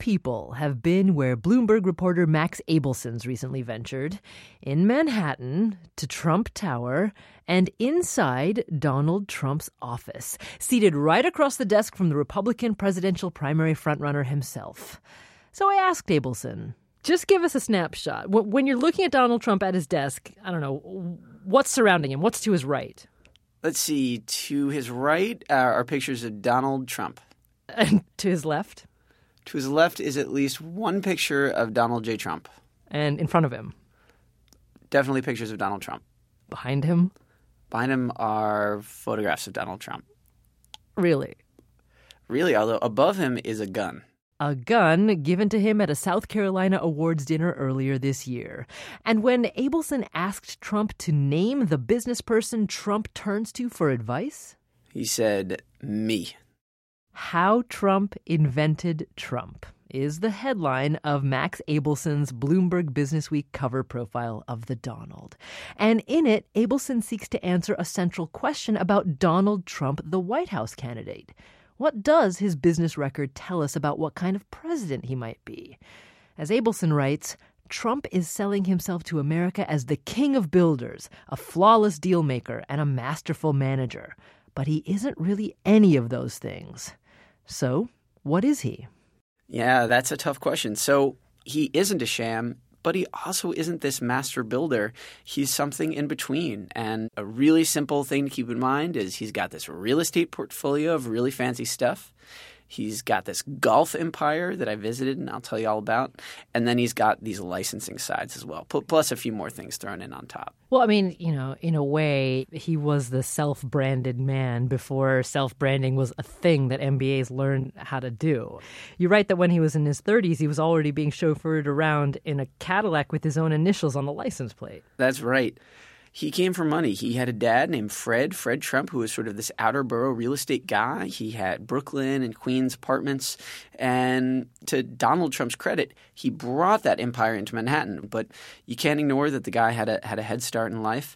people have been where Bloomberg reporter Max Abelson's recently ventured, in Manhattan, to Trump Tower, and inside Donald Trump's office, seated right across the desk from the Republican presidential primary frontrunner himself. So I asked Abelson, just give us a snapshot. When you're looking at Donald Trump at his desk, I don't know, what's surrounding him? What's to his right? Let's see. To his right are pictures of Donald Trump. And to his left? To his left is at least one picture of Donald J. Trump. And in front of him? Definitely pictures of Donald Trump. Behind him? Behind him are photographs of Donald Trump. Really? Really, although above him is a gun. A gun given to him at a South Carolina awards dinner earlier this year. And when Abelson asked Trump to name the business person Trump turns to for advice, he said, me. How Trump Invented Trump is the headline of Max Abelson's Bloomberg Businessweek cover profile of the Donald. And in it, Abelson seeks to answer a central question about Donald Trump, the White House candidate. What does his business record tell us about what kind of president he might be? As Abelson writes, Trump is selling himself to America as the king of builders, a flawless deal maker, and a masterful manager. But he isn't really any of those things. So, what is he? Yeah, that's a tough question. So, he isn't a sham, but he also isn't this master builder. He's something in between. And a really simple thing to keep in mind is he's got this real estate portfolio of really fancy stuff. He's got this golf empire that I visited and I'll tell you all about. And then he's got these licensing sides as well, plus a few more things thrown in on top. Well, I mean, in a way, he was the self-branded man before self-branding was a thing that MBAs learned how to do. You write that when he was in his 30s, he was already being chauffeured around in a Cadillac with his own initials on the license plate. That's right. He came from money. He had a dad named Fred Trump, who was sort of this outer borough real estate guy. He had Brooklyn and Queens apartments. And to Donald Trump's credit, he brought that empire into Manhattan. But you can't ignore that the guy had a head start in life.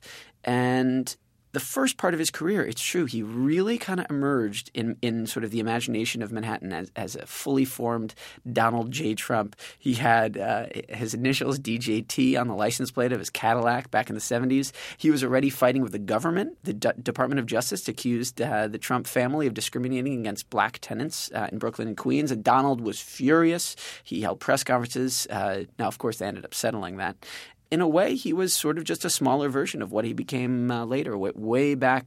And the first part of his career, it's true, he really kind of emerged in sort of the imagination of Manhattan as a fully formed Donald J. Trump. He had his initials DJT on the license plate of his Cadillac back in the 70s. He was already fighting with the government. The Department of Justice accused the Trump family of discriminating against black tenants in Brooklyn and Queens. And Donald was furious. He held press conferences. Now, of course, they ended up settling that. In a way, he was sort of just a smaller version of what he became later, way back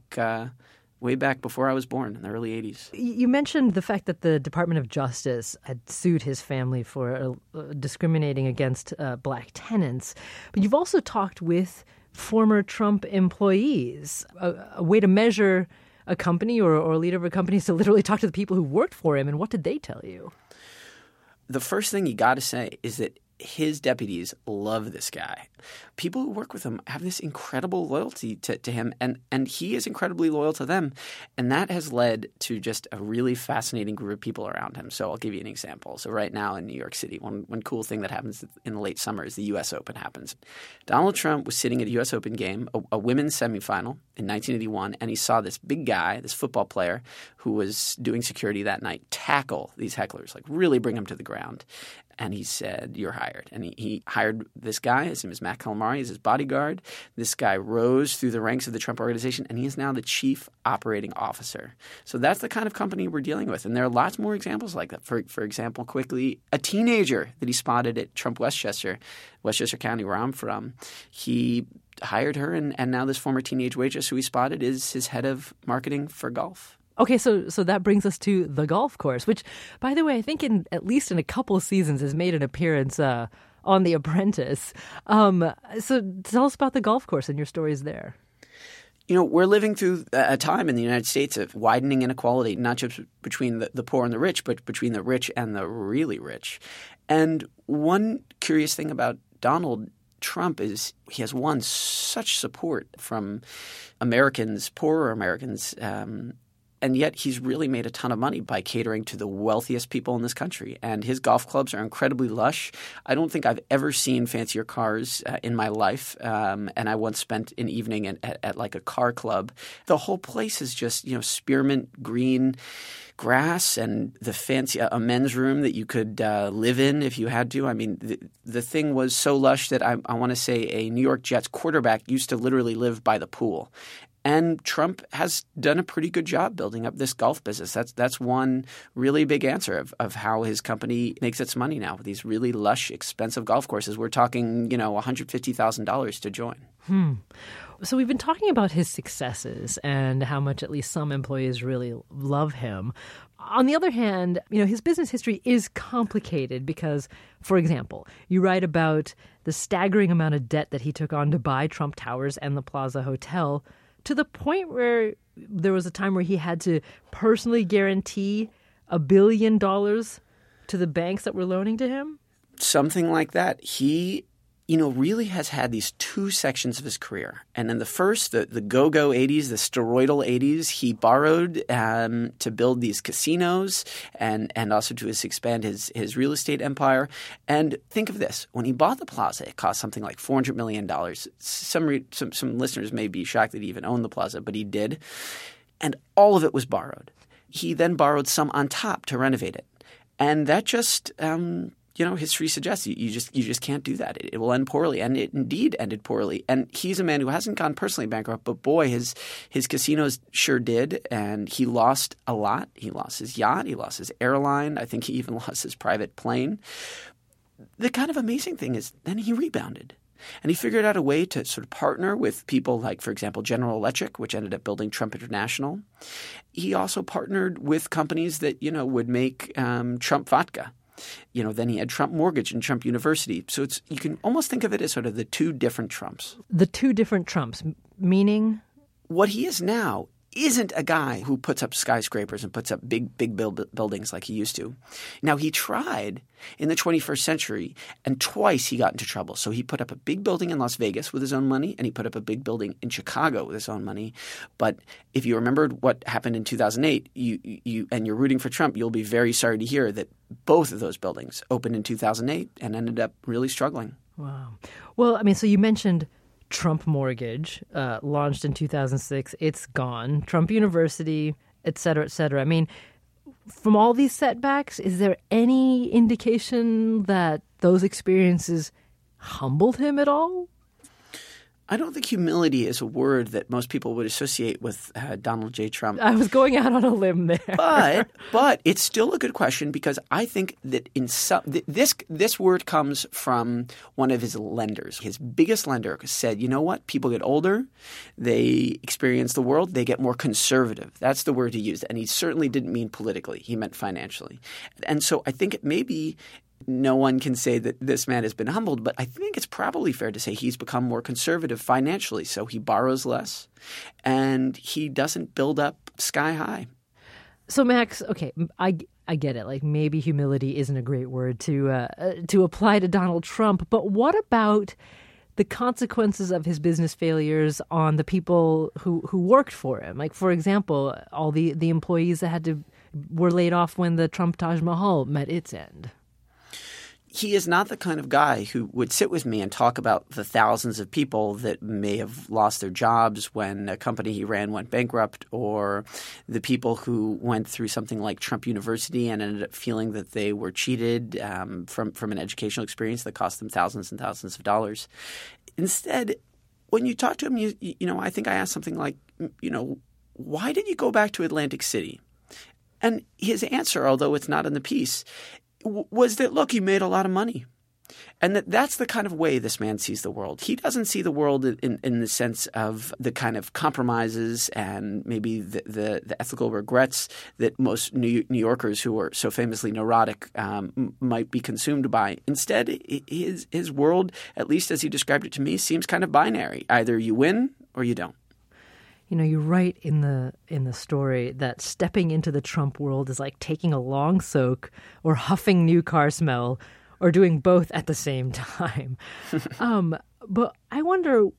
before I was born in the early 80s. You mentioned the fact that the Department of Justice had sued his family for discriminating against black tenants. But you've also talked with former Trump employees. A way to measure a company or a leader of a company is to literally talk to the people who worked for him. And what did they tell you? The first thing you got to say is that his deputies love this guy. People who work with him have this incredible loyalty to him, and he is incredibly loyal to them. And that has led to just a really fascinating group of people around him. So I'll give you an example. So right now in New York City, one cool thing that happens in the late summer is the U.S. Open happens. Donald Trump was sitting at a U.S. Open game, a women's semifinal in 1981, and he saw this big guy, this football player who was doing security that night, tackle these hecklers, like really bring them to the ground. And he said, "You're hired." And he hired this guy. His name is Matt Calamari. He's his bodyguard. This guy rose through the ranks of the Trump organization, and he is now the chief operating officer. So that's the kind of company we're dealing with. And there are lots more examples like that. For example, quickly, a teenager that he spotted at Trump Westchester County, where I'm from, he hired her, and now this former teenage waitress who he spotted is his head of marketing for golf. Okay, so that brings us to the golf course, which, by the way, I think at least in a couple of seasons has made an appearance on The Apprentice. So tell us about the golf course and your stories there. We're living through a time in the United States of widening inequality, not just between the poor and the rich, but between the rich and the really rich. And one curious thing about Donald Trump is he has won such support from Americans, poorer Americans, And yet he's really made a ton of money by catering to the wealthiest people in this country. And his golf clubs are incredibly lush. I don't think I've ever seen fancier cars in my life. And I once spent an evening at like a car club. The whole place is just, spearmint green grass and the fancy a men's room that you could live in if you had to. I mean, the thing was so lush that I want to say a New York Jets quarterback used to literally live by the pool. And Trump has done a pretty good job building up this golf business. That's one really big answer of how his company makes its money now with these really lush, expensive golf courses. We're talking, $150,000 to join. So we've been talking about his successes and how much at least some employees really love him. On the other hand, his business history is complicated because, for example, you write about the staggering amount of debt that he took on to buy Trump Towers and the Plaza Hotel, to the point where there was a time where he had to personally guarantee $1 billion to the banks that were loaning to him? Something like that. He, really has had these two sections of his career. And in the first, the go-go 80s, the steroidal 80s, he borrowed to build these casinos and also to expand his real estate empire. And think of this. When he bought the Plaza, it cost something like $400 million. Some listeners may be shocked that he even owned the Plaza, but he did. And all of it was borrowed. He then borrowed some on top to renovate it. And that just history suggests you just can't do that. It will end poorly, and it indeed ended poorly. And he's a man who hasn't gone personally bankrupt, but boy, his casinos sure did, and he lost a lot. He lost his yacht, he lost his airline. I think he even lost his private plane. The kind of amazing thing is then he rebounded. And he figured out a way to sort of partner with people like, for example, General Electric, which ended up building Trump International. He also partnered with companies that, would make Trump vodka. Then he had Trump Mortgage and Trump University. So you can almost think of it as sort of the two different Trumps. The two different Trumps, meaning? What he is now isn't a guy who puts up skyscrapers and puts up big buildings like he used to. Now, he tried in the 21st century, and twice he got into trouble. So he put up a big building in Las Vegas with his own money, and he put up a big building in Chicago with his own money. But if you remembered what happened in 2008, and you're rooting for Trump, you'll be very sorry to hear that both of those buildings opened in 2008 and ended up really struggling. Wow. Well, so you mentioned Trump Mortgage, launched in 2006. It's gone. Trump University, et cetera, et cetera. From all these setbacks, is there any indication that those experiences humbled him at all? I don't think humility is a word that most people would associate with Donald J. Trump. I was going out on a limb there. But it's still a good question because I think that this word comes from one of his lenders. His biggest lender said, you know what? People get older. They experience the world. They get more conservative. That's the word he used. And he certainly didn't mean politically. He meant financially. And so I think it may be no one can say that this man has been humbled, but I think it's probably fair to say he's become more conservative financially. So he borrows less and he doesn't build up sky high. So, Max, okay, I get it. Like maybe humility isn't a great word to apply to Donald Trump. But what about the consequences of his business failures on the people who worked for him? Like, for example, all the employees that were laid off when the Trump Taj Mahal met its end. He is not the kind of guy who would sit with me and talk about the thousands of people that may have lost their jobs when a company he ran went bankrupt, or the people who went through something like Trump University and ended up feeling that they were cheated from an educational experience that cost them thousands and thousands of dollars. Instead, when you talk to him, I think I asked something like, why did you go back to Atlantic City? And his answer, although it's not in the piece, was that, look, he made a lot of money. And that's the kind of way this man sees the world. He doesn't see the world in the sense of the kind of compromises and maybe the ethical regrets that most New Yorkers who are so famously neurotic might be consumed by. Instead, his world, at least as he described it to me, seems kind of binary. Either you win or you don't. You write in the story that stepping into the Trump world is like taking a long soak or huffing new car smell or doing both at the same time. But I wonder,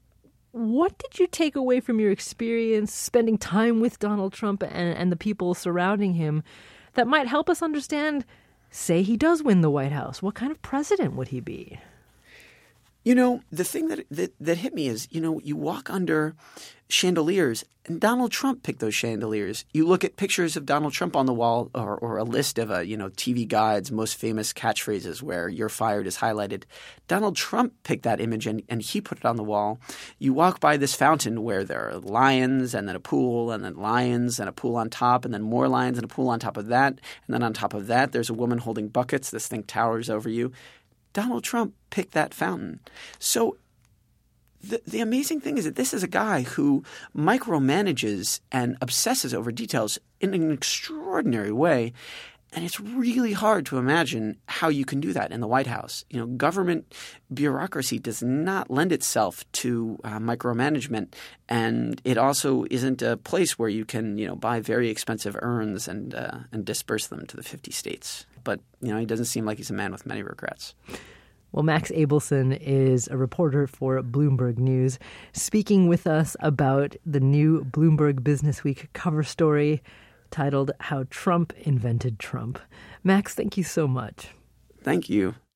What did you take away from your experience spending time with Donald Trump and the people surrounding him that might help us understand, say he does win the White House, what kind of president would he be? The thing that hit me is, you walk under chandeliers, and Donald Trump picked those chandeliers. You look at pictures of Donald Trump on the wall or a list of, TV Guide's most famous catchphrases where "you're fired" is highlighted. Donald Trump picked that image and he put it on the wall. You walk by this fountain where there are lions and then a pool and then lions and a pool on top and then more lions and a pool on top of that. And then on top of that, there's a woman holding buckets. This thing towers over you. Donald Trump picked that fountain. So the amazing thing is that this is a guy who micromanages and obsesses over details in an extraordinary way. And it's really hard to imagine how you can do that in the White House. Government bureaucracy does not lend itself to micromanagement. And it also isn't a place where you can, buy very expensive urns and disperse them to the 50 states. But, he doesn't seem like he's a man with many regrets. Well, Max Abelson is a reporter for Bloomberg News, speaking with us about the new Bloomberg Businessweek cover story titled "How Trump Invented Trump." Max, thank you so much. Thank you.